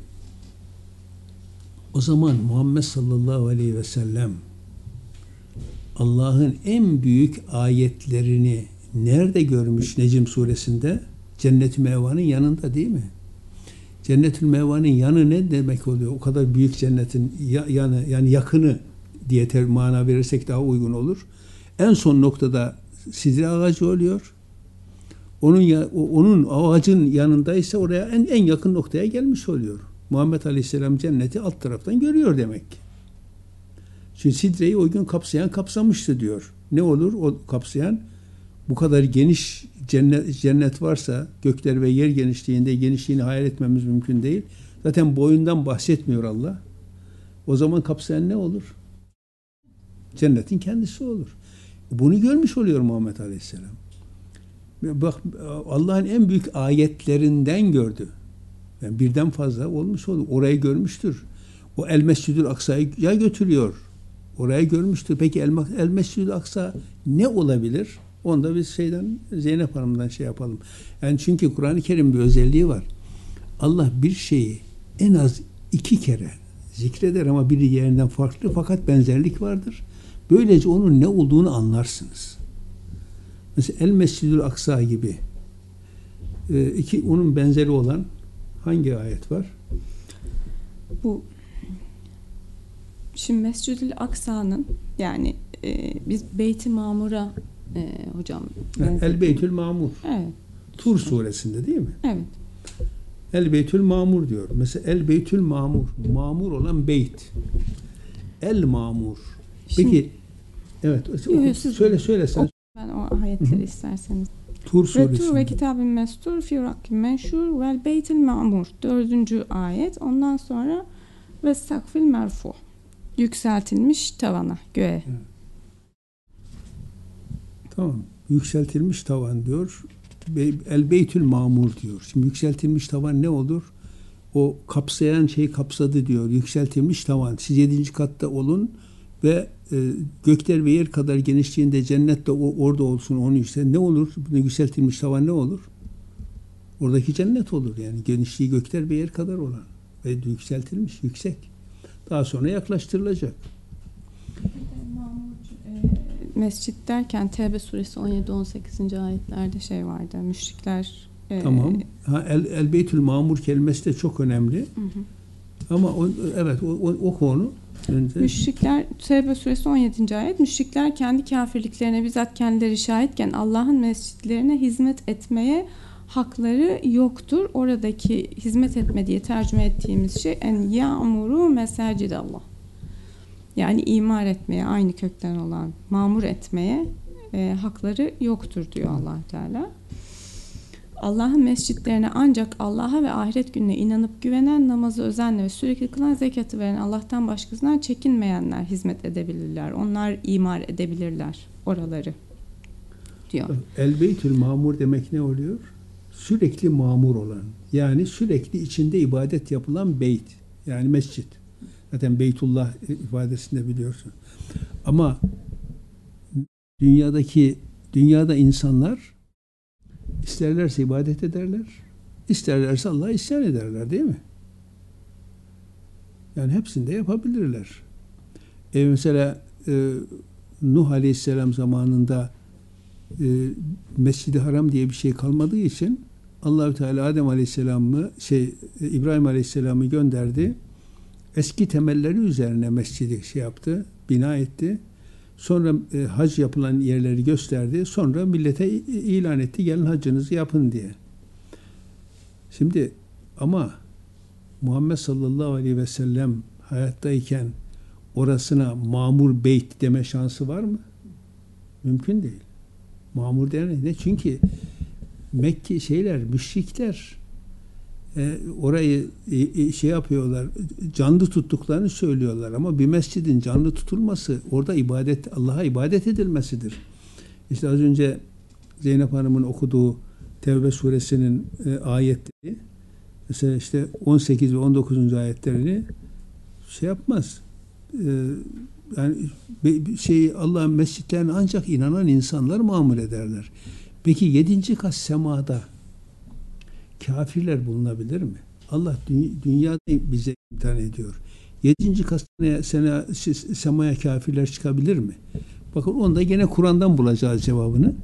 o zaman Muhammed sallallahu aleyhi ve sellem Allah'ın en büyük ayetlerini nerede görmüş Necm suresinde? Cennet-ü Meva'nın yanında değil mi? Cennet-ül Meva'nın yanı ne demek oluyor? O kadar büyük cennetin yanı, yani yakını diye ter mana verirsek daha uygun olur. En son noktada sidre ağacı oluyor. Onun ya, onun ağacın yanındaysa oraya en en yakın noktaya gelmiş oluyor. Muhammed Aleyhisselam cenneti alt taraftan görüyor demek. Çünkü sidreyi o gün kapsayan kapsamıştı diyor. Ne olur o kapsayan? Bu kadar geniş cennet, cennet varsa gökler ve yer genişliğinde genişliğini hayal etmemiz mümkün değil. Zaten boyundan bahsetmiyor Allah. O zaman kapsayan ne olur? Cennetin kendisi olur. Bunu görmüş oluyor Muhammed Aleyhisselam. Bak Allah'ın en büyük ayetlerinden gördü. Yani birden fazla olmuş oldu. Orayı görmüştür. O El Mescidül Aksa'ya götürüyor. Orayı görmüştür. Peki El, El Mescidül Aksa ne olabilir? Onu da biz şeyden Zeynep Hanım'dan şey yapalım. Yani çünkü Kur'an-ı Kerim bir özelliği var. Allah bir şeyi en az iki kere zikreder ama biri yerinden farklı fakat benzerlik vardır. Böylece onun ne olduğunu anlarsınız. Mesela El Mescidül Aksa gibi e, iki onun benzeri olan hangi ayet var? Bu şimdi Mescid-ül Aksa'nın yani e, biz Beyt-i Mamur'a e, hocam El Beytül Mamur. Evet. Tur suresinde değil mi? Evet. El Beytül Mamur diyor. Mesela El Beytül Mamur. Mamur olan beyt. El Mamur. Peki Şimdi, evet. Yok, söyle söyle sen. Ben o ayetleri Hı-hı. isterseniz. Tur suresi. Ve tur ve kitabın mestur fi rakkim menşur vel beytil ma'mur. Dördüncü ayet. Ondan sonra ve sakfil merfu. Yükseltilmiş tavana, göğe. Evet. Tamam. Yükseltilmiş tavan diyor. El Beytül Mamur diyor. Şimdi yükseltilmiş tavan ne olur? O kapsayan şeyi kapsadı diyor. Yükseltilmiş tavan. Siz yedinci katta olun ve e, gökler ve yer kadar genişliğinde cennet de o, orada olsun onu yüksel. Ne olur? Bu yükseltilmiş tavan ne olur? Oradaki cennet olur yani. Genişliği gökler ve yer kadar olan. Ve yükseltilmiş, yüksek. Daha sonra yaklaştırılacak. Mescit derken Tevbe suresi on yedi on sekizinci ayetlerde şey vardı. Müşrikler e, tamam. Ha, el, el Beytül Mamur kelimesi de çok önemli. Hı hı. Ama o, evet o, o, o konu önce... Müşrikler Tevbe suresi on yedinci ayet. Müşrikler kendi kafirliklerine bizzat kendileri şahitken Allah'ın mescitlerine hizmet etmeye hakları yoktur. Oradaki hizmet etme diye tercüme ettiğimiz şey en ya'muru mesacidallah. Yani imar etmeye, aynı kökten olan mamur etmeye e, hakları yoktur diyor Allah Teala. Allah'ın mescitlerine ancak Allah'a ve ahiret gününe inanıp güvenen, namazı özenle ve sürekli kılan, zekatı veren, Allah'tan başkasından çekinmeyenler hizmet edebilirler. Onlar imar edebilirler oraları diyor. El Beytül Mamur demek ne oluyor? Sürekli mamur olan. Yani sürekli içinde ibadet yapılan beyt. Yani mescit. Zaten Beytullah ifadesinde biliyorsun. Ama dünyadaki dünyada insanlar isterlerse ibadet ederler, isterlerse Allah'a isyan ederler, değil mi? Yani hepsini de yapabilirler. E mesela e, Nuh Aleyhisselam zamanında e, Mescid-i Haram diye bir şey kalmadığı için Allahü Teala Adem Aleyhisselam'ı şey İbrahim Aleyhisselam'ı gönderdi. Eski temelleri üzerine mescidi şey yaptı, bina etti. Sonra e, hac yapılan yerleri gösterdi. Sonra millete ilan etti, gelin hacınızı yapın diye. Şimdi ama Muhammed sallallahu aleyhi ve sellem hayattayken orasına mamur beyt deme şansı var mı? Mümkün değil. Mamur denen ne? Çünkü Mekke şeyler, müşrikler e, orayı e, şey yapıyorlar, canlı tuttuklarını söylüyorlar ama bir mescidin canlı tutulması orada ibadet, Allah'a ibadet edilmesidir. İşte az önce Zeynep Hanım'ın okuduğu Tevbe suresinin e, ayetleri mesela işte on sekiz ve on dokuzuncu ayetlerini şey yapmaz. E, yani şey Allah'ın mescitlerine ancak inanan insanlar mamur ederler. Peki yedinci kat semada kafirler bulunabilir mi? Allah dü- dünyada bize imtihan ediyor. Yedinci kat sene, semaya kafirler çıkabilir mi? Bakın onu da gene Kur'an'dan bulacağız cevabını.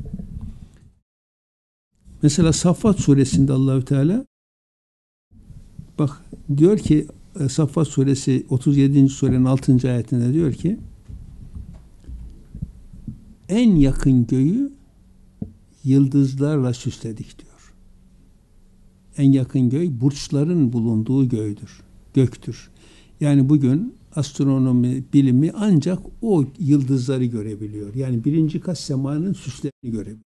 Mesela Saffat suresinde Allahü Teala bak diyor ki Saffat suresi otuz yedinci surenin altıncı ayetinde diyor ki en yakın göğü yıldızlarla süsledik diyor. En yakın göğ burçların bulunduğu göğdür, göktür. Yani bugün astronomi bilimi ancak o yıldızları görebiliyor. Yani birinci kat semanın süslerini görebiliyor.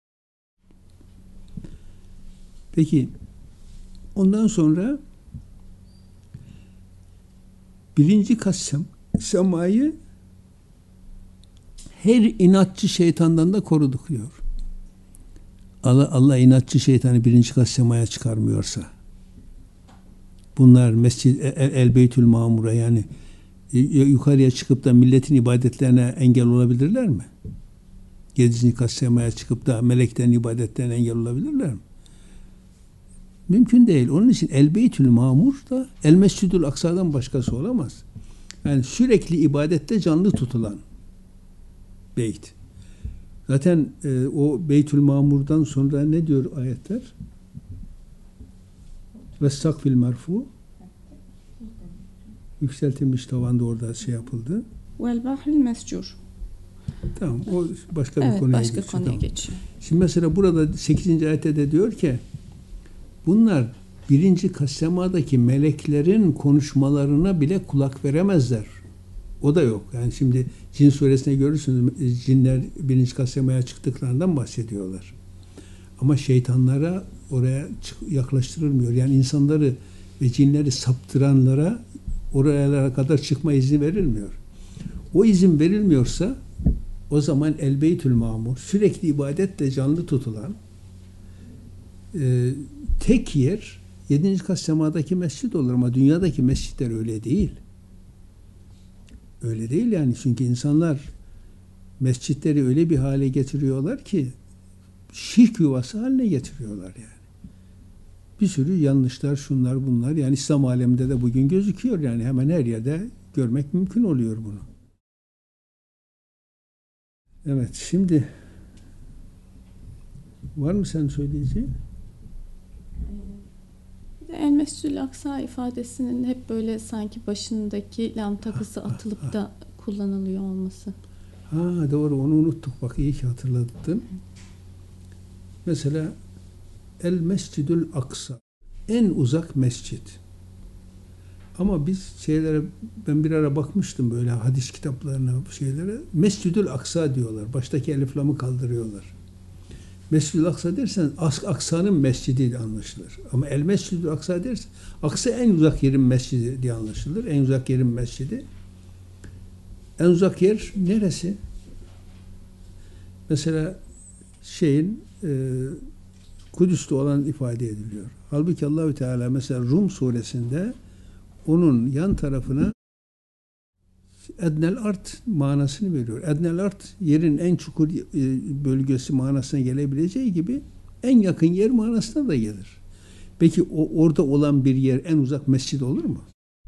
Peki ondan sonra birinci kat sem semayı her inatçı şeytandan da koruduk diyor. Allah, Allah inatçı şeytanı birinci kat semaya çıkarmıyorsa bunlar Mescid El, El Beytül Mamur'a yani yukarıya çıkıp da milletin ibadetlerine engel olabilirler mi? Yedinci kat semaya çıkıp da meleklerin ibadetlerine engel olabilirler mi? Mümkün değil. Onun için El Beytül Mamur da El Mescidül Aksa'dan başkası olamaz. Yani sürekli ibadette canlı tutulan beyt. Zaten e, o Beytül Mamur'dan sonra ne diyor ayetler? Vestagfil merfu yükseltilmiş tavanda orada şey yapıldı. Vel bahril mescur. Tamam. O başka bir evet, konuya başka geçiyor. konuya Tamam. geçiyor. Şimdi mesela burada sekizinci ayette de diyor ki bunlar birinci kat semadaki meleklerin konuşmalarına bile kulak veremezler. O da yok. Yani şimdi Cin suresine görürsünüz cinler birinci kat semaya çıktıklarından bahsediyorlar. Ama şeytanlara oraya yaklaştırılmıyor. Yani insanları ve cinleri saptıranlara oralara kadar çıkma izni verilmiyor. O izin verilmiyorsa o zaman El Beytül Mamur sürekli ibadetle canlı tutulan e, tek yer yedinci kat semadaki mescid olur ama dünyadaki mescitler öyle değil. Öyle değil yani. Çünkü insanlar mescitleri öyle bir hale getiriyorlar ki şirk yuvası haline getiriyorlar yani. Bir sürü yanlışlar, şunlar bunlar. Yani İslam aleminde de bugün gözüküyor yani. Hemen her yerde görmek mümkün oluyor bunu. Evet, şimdi var mı sen söyleyeceğin? El Mescid-ül Aksa ifadesinin hep böyle sanki başındaki lam takısı atılıp da kullanılıyor olması. Ha doğru, onu unuttuk. Bak iyi ki hatırlattın. Mesela El Mescidül Aksa en uzak mescit. Ama biz şeylere ben bir ara bakmıştım böyle hadis kitaplarına şeylere. Mescidül Aksa diyorlar. Baştaki elif lamı kaldırıyorlar. Mescid-i Aksa dersen Aksa'nın mescidi anlaşılır. Ama El Mescid-i Aksa dersen Aksa en uzak yerin mescidi diye anlaşılır. En uzak yerin mescidi. En uzak yer neresi? Mesela şeyin e, Kudüs'te olan ifade ediliyor. Halbuki Allahü Teala mesela Rum suresinde onun yan tarafına Ednel art manasını veriyor. Ednel art yerin en çukur bölgesi manasına gelebileceği gibi en yakın yer manasına da gelir. Peki o orada olan bir yer en uzak mescid olur mu?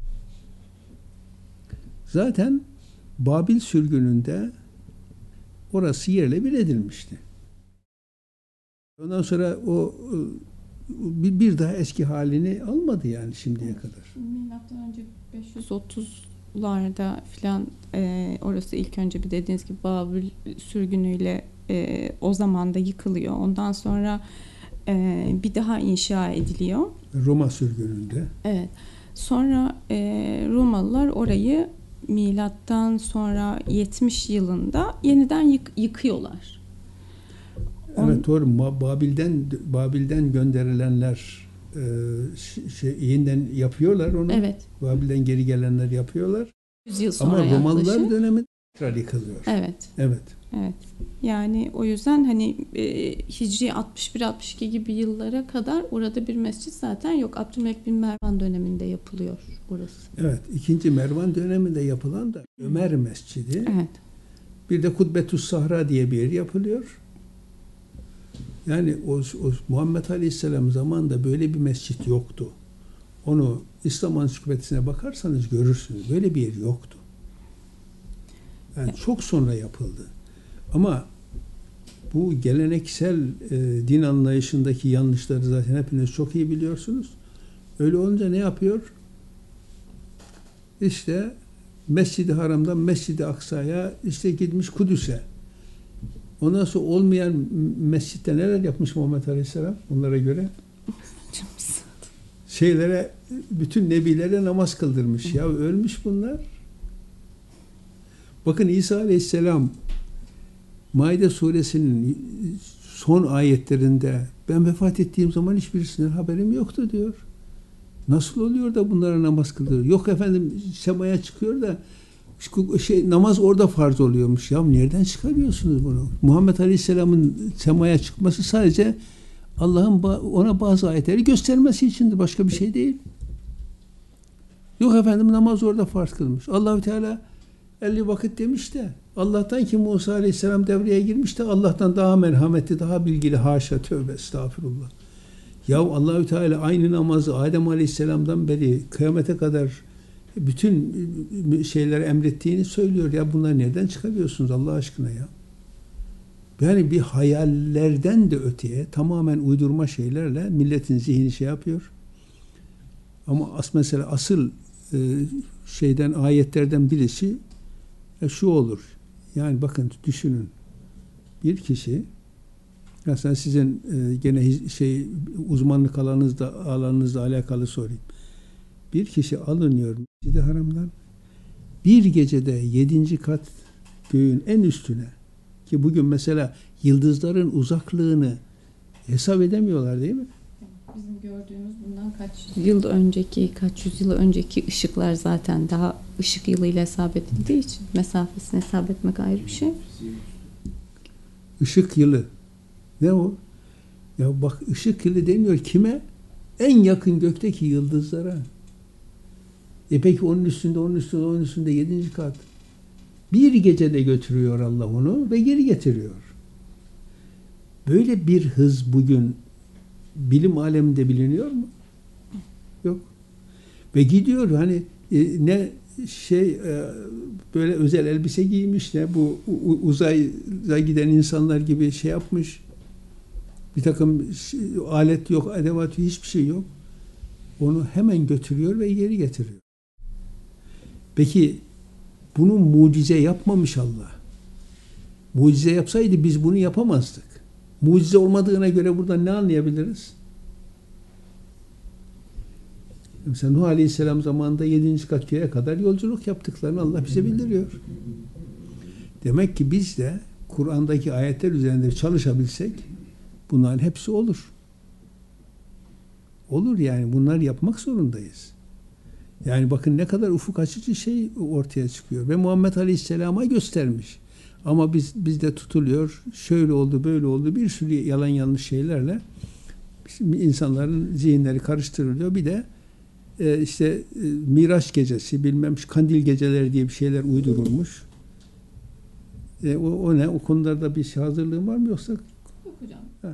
Zaten Babil sürgününde orası yerle bir edilmişti. Ondan sonra o bir, bir daha eski halini almadı yani şimdiye kadar. Milattan önce beş yüz otuzlarda filan e, orası ilk önce bir dediğiniz gibi Babil sürgünüyle e, o zaman da yıkılıyor. Ondan sonra e, bir daha inşa ediliyor. Roma sürgününde. Evet. Sonra e, Romalılar orayı milattan sonra yetmiş yılında yeniden yık, yıkıyorlar. Evet doğru. Babil'den Babil'den gönderilenler e, şey yeniden yapıyorlar onu. Evet. Babil'den geri gelenler yapıyorlar. yüz yıl sonra ama Romalılar yaklaşık. dönemi tekrar yıkılıyor. Evet. Evet. Evet. Yani o yüzden hani e, Hicri altmış bir altmış iki gibi yıllara kadar orada bir mescit zaten yok. Abdülmelik bin Mervan döneminde yapılıyor burası. Evet. ikinci Mervan döneminde yapılan da Ömer Mescidi. Evet. Bir de Kutbetü's Sahra diye bir yer yapılıyor. Yani o, o Muhammed Aleyhisselam zamanında böyle bir mescit yoktu. Onu İslam Ansiklopedisine bakarsanız görürsünüz. Böyle bir yer yoktu. Yani evet. Çok sonra yapıldı. Ama bu geleneksel e, din anlayışındaki yanlışları zaten hepiniz çok iyi biliyorsunuz. Öyle olunca ne yapıyor? İşte Mescid-i Haram'dan Mescid-i Aksa'ya işte gitmiş Kudüs'e. Ondan sonra olmayan mescitte neler yapmış Muhammed Aleyhisselam onlara göre? Şeylere, bütün nebilere namaz kıldırmış. Ya ölmüş bunlar. Bakın İsa Aleyhisselam Maide suresinin son ayetlerinde ben vefat ettiğim zaman hiçbirisinden haberim yoktu diyor. Nasıl oluyor da bunlara namaz kıldırıyor? Yok efendim semaya çıkıyor da şey, namaz orada farz oluyormuş. Ya nereden çıkarıyorsunuz bunu? Muhammed Aleyhisselam'ın semaya çıkması sadece Allah'ın ona bazı ayetleri göstermesi içindir. Başka bir şey değil. Yok efendim namaz orada farz kılmış. Allah-u Teala elli vakit demiş de Allah'tan ki Musa Aleyhisselam devreye girmiş de Allah'tan daha merhametli, daha bilgili. Haşa, tövbe, estağfurullah. Ya Allah-u Teala aynı namazı Adem Aleyhisselam'dan beri kıyamete kadar bütün şeyleri emrettiğini söylüyor. Ya bunları nereden çıkarıyorsunuz Allah aşkına ya? Yani bir hayallerden de öteye tamamen uydurma şeylerle milletin zihni şey yapıyor. Ama as mesela asıl e, şeyden ayetlerden birisi e, şu olur. Yani bakın düşünün. Bir kişi aslında sizin e, gene şey uzmanlık alanınızda alanınızla alakalı sorayım. Bir kişi alınıyor Mescid-i Haram'dan bir gecede yedinci kat göğün en üstüne ki bugün mesela yıldızların uzaklığını hesap edemiyorlar değil mi? Bizim gördüğümüz bundan kaç yıl önceki, kaç yüzyıl önceki ışıklar zaten daha ışık yılıyla hesap edildiği için mesafesini hesap etmek ayrı bir şey. Işık yılı. Ne o? Ya bak ışık yılı deniyor kime? En yakın gökteki yıldızlara. E peki onun üstünde, onun üstünde, onun üstünde yedinci kat. Bir gecede götürüyor Allah onu ve geri getiriyor. Böyle bir hız bugün bilim aleminde biliniyor mu? Yok. Ve gidiyor hani e, ne şey e, böyle özel elbise giymiş ne bu uzaya giden insanlar gibi şey yapmış. Bir takım alet yok, edevat hiçbir şey yok. Onu hemen götürüyor ve geri getiriyor. Peki bunu mucize yapmamış Allah. Mucize yapsaydı biz bunu yapamazdık. Mucize olmadığına göre buradan ne anlayabiliriz? Mesela Nuh Aleyhisselam zamanında yedinci kat göğe kadar yolculuk yaptıklarını Allah bize bildiriyor. Demek ki biz de Kur'an'daki ayetler üzerinde çalışabilsek bunların hepsi olur. Olur yani bunlar yapmak zorundayız. Yani bakın ne kadar ufuk açıcı şey ortaya çıkıyor ve Muhammed Aleyhisselam'a göstermiş. Ama biz bizde tutuluyor. Şöyle oldu, böyle oldu. Bir sürü yalan yanlış şeylerle şimdi insanların zihinleri karıştırılıyor. Bir de e, işte e, Miraç gecesi, bilmem Kandil geceleri diye bir şeyler uydurulmuş. E, o, o ne? O konularda bir şey hazırlığın var mı yoksa? Yok hocam. Ha.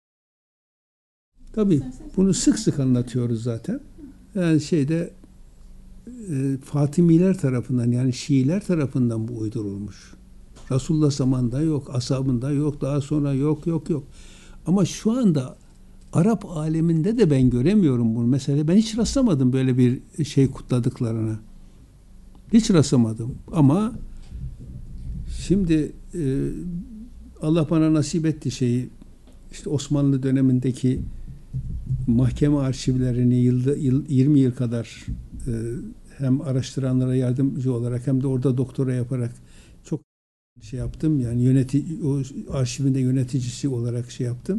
Tabii bunu sık sık anlatıyoruz zaten. Yani şeyde e, Fatimiler tarafından, yani Şiiler tarafından bu uydurulmuş. Resulullah zamanında yok, ashabında yok, daha sonra yok, yok, yok. Ama şu anda Arap aleminde de ben göremiyorum bunu. Mesela ben hiç rastlamadım böyle bir şey kutladıklarına. Hiç rastlamadım. Ama şimdi e, Allah bana nasip etti şeyi, işte Osmanlı dönemindeki mahkeme arşivlerini yılda, yıl, yirmi yıl kadar e, hem araştıranlara yardımcı olarak hem de orada doktora yaparak çok şey yaptım. Yani yöneti o arşivinde yöneticisi olarak şey yaptım.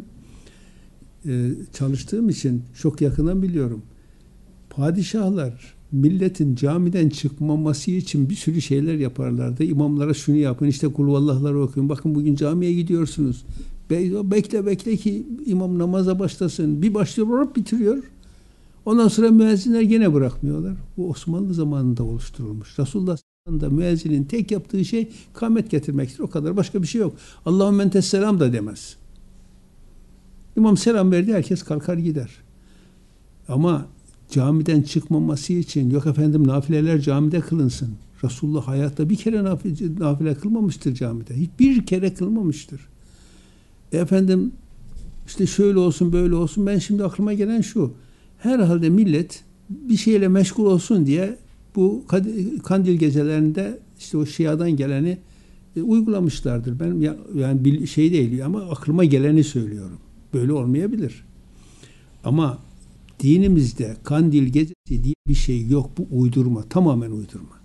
E, çalıştığım için çok yakından biliyorum. Padişahlar milletin camiden çıkmaması için bir sürü şeyler yaparlardı. İmamlara şunu yapın, işte kulvallahları okuyun. Bakın bugün camiye gidiyorsunuz. Be bekle bekle ki imam namaza başlasın. Bir başlıyor, hop bitiriyor. Ondan sonra müezzinler gene bırakmıyorlar. Bu Osmanlı zamanında oluşturulmuş. Resulullah zamanında müezzinin tek yaptığı şey kâmet getirmektir. O kadar. Başka bir şey yok. Allahümme entes selam da demez. İmam selam verdi, herkes kalkar gider. Ama camiden çıkmaması için yok efendim nafileler camide kılınsın. Resulullah hayatta bir kere nafile, nafile kılmamıştır camide. Hiçbir kere kılmamıştır. E efendim işte şöyle olsun böyle olsun. Ben şimdi aklıma gelen şu. Herhalde millet bir şeyle meşgul olsun diye bu kandil gecelerinde işte o Şia'dan geleni e, uygulamışlardır. Ben ya, yani bir şey değil ama aklıma geleni söylüyorum. Böyle olmayabilir. Ama dinimizde kandil gecesi diye bir şey yok. Bu uydurma. Tamamen uydurma.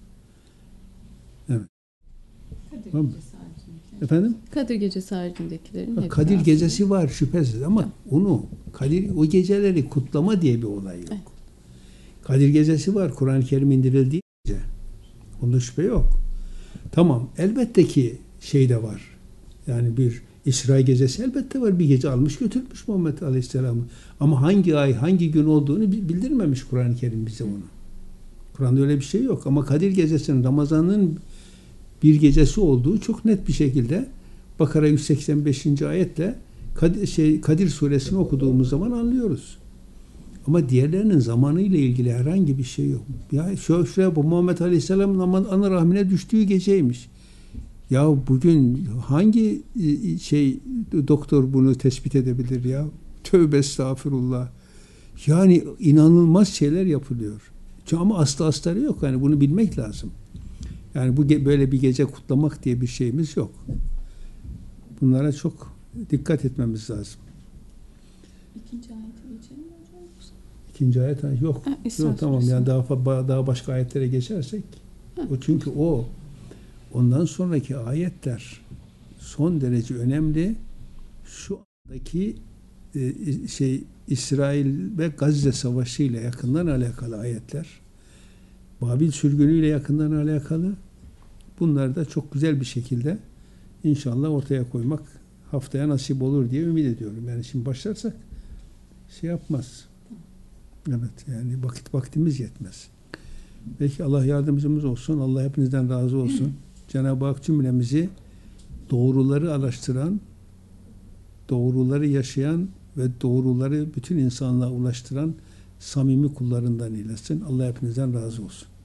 Evet. Kadir Tamam. Gecesi haricindekilerin. Efendim? Kadir Gecesi haricindekilerin hepsi Kadir aslında. gecesi var şüphesiz ama Tamam. onu Kadir o geceleri kutlama diye bir olay yok. Evet. Kadir gecesi var. Kur'an-ı Kerim indirildiği gece. Onda şüphe yok. Tamam. Elbette ki şey de var. Yani bir İsra gecesi elbette var. Bir gece almış götürmüş Muhammed Aleyhisselam'ı. Ama hangi ay, hangi gün olduğunu bildirmemiş Kur'an-ı Kerim bize onu. Kur'an'da öyle bir şey yok. Ama Kadir gecesinin, Ramazan'ın bir gecesi olduğu çok net bir şekilde Bakara yüz seksen beşinci ayetle Kadir, şey, Kadir suresini okuduğumuz zaman anlıyoruz. Ama diğerlerinin zamanı ile ilgili herhangi bir şey yok. Ya şu şuraya bu Muhammed Aleyhisselam'ın ana rahmine düştüğü geceymiş. Ya bugün hangi şey doktor bunu tespit edebilir ya? Tövbe estağfurullah. Yani inanılmaz şeyler yapılıyor. Ama aslı astarı yok. Yani bunu bilmek lazım. Yani bu böyle bir gece kutlamak diye bir şeyimiz yok. Bunlara çok dikkat etmemiz lazım. İkinci ayete geçelim mi hocam? İkinci ayet yok. Ha, Yok tamam yani daha daha başka ayetlere geçersek ha. O çünkü o ondan sonraki ayetler son derece önemli. Şu andaki e, şey İsrail ve Gazze Savaşı ile yakından alakalı ayetler. Babil sürgünüyle yakından alakalı. Bunları da çok güzel bir şekilde inşallah ortaya koymak haftaya nasip olur diye ümit ediyorum. Yani şimdi başlarsak şey yapmaz. Evet yani vakit vaktimiz yetmez. Belki Allah yardımcımız olsun. Allah hepinizden razı olsun. Cenab-ı Hak cümlemizi doğruları araştıran, doğruları yaşayan ve doğruları bütün insanlığa ulaştıran samimi kullarından eylesin. Allah hepinizden razı olsun.